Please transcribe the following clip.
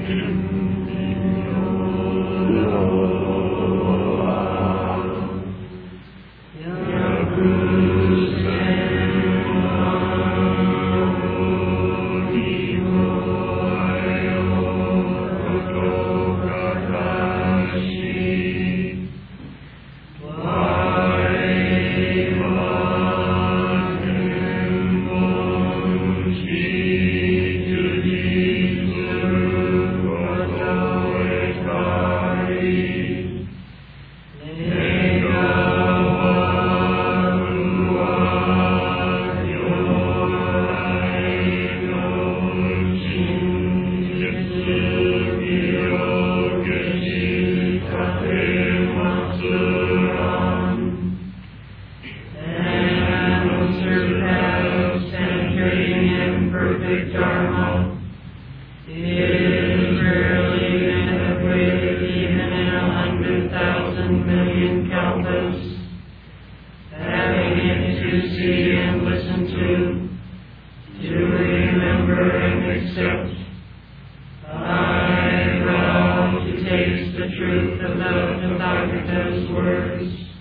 perfect Dharma is rarely met with even in 100,000 million kalpas. Having it to see and listen to remember and accept, I vow to taste the truth of the Tathagata's words.